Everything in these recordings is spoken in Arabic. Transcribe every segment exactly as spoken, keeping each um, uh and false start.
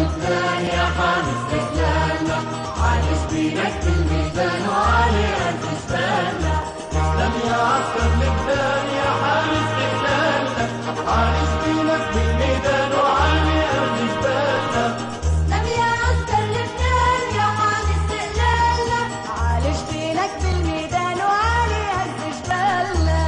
لبنان يا حامي استقلالنا، عالي جبينك بالميدان وعالي أرض جبالنا. تسلم يا عسكر لبنان يا حامي استقلالنا، عالي جبينك بالميدان وعالي أرض جبالنا. تسلم يا عسكر لبنان يا حامي استقلالنا، عالي جبينك بالميدان وعالي أرض جبالنا.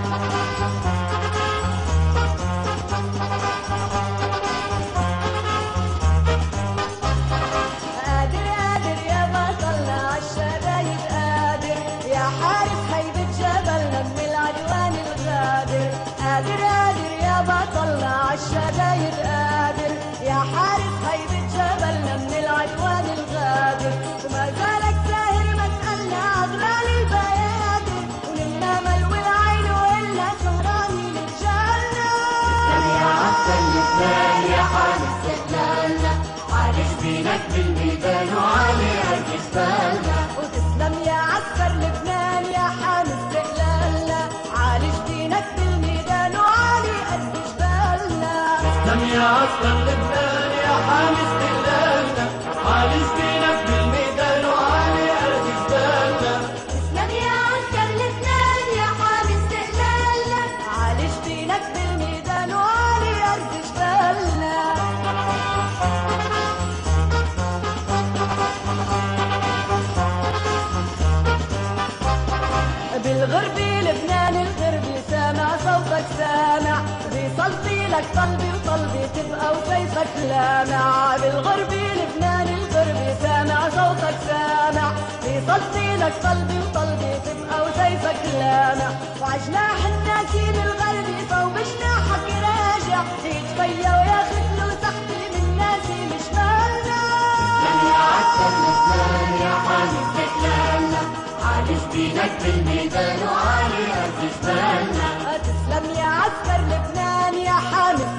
قادر قادر يا بطلنا عالشدايد، قادر يا حارس هيبة جبلنا من العدوان الغادر. قادر قادر يا بطلنا عالشدايد، قادر يا حارس هيبة جبلنا من العدوان الغادر. وما زالك ساهر مسألنا أغلال البيادر، وللأمل والعين وإلا سهرانين رجالنا. تسلم يا عسكر لبنان يا حامي استقلالنا، عالي جبينك بالميدان وعالي أرض جبالنا. وتسلم يا عسكر لبنان يا حامي استقلالنا، عالي جبينك بالميدان وعالي أرض جبالنا. تسلم يا عسكر لبنان يا حامي استقلالنا، عالي جبينك بالميدان وعالي أرض جبالنا. تسلم يا عسكر لبنان يا حامي استقلالنا، عالي جبينك بالميدان وعالي أرض جبالنا. بالغربي لبنان الغربي سامع صوتك سامع، بيصلي لك طلبي وطلبي تبقى وسيفك لامع. بالغربي لبنان الغربي سامع صوتك سامع، بيصلي لك طلبي وطلبي تبقى وسيفك لامع. وعجناح النسيم الغربي صوب جناحك راجع، يتفيا وياخد له سحبي من نسيم شمالنا. تسلم يا عسكر لبنان يا حامي استقلالنا، عالي جبينك بالميدان وعالي أرض جبالنا. تسلم يا عسكر لبنان يا حامي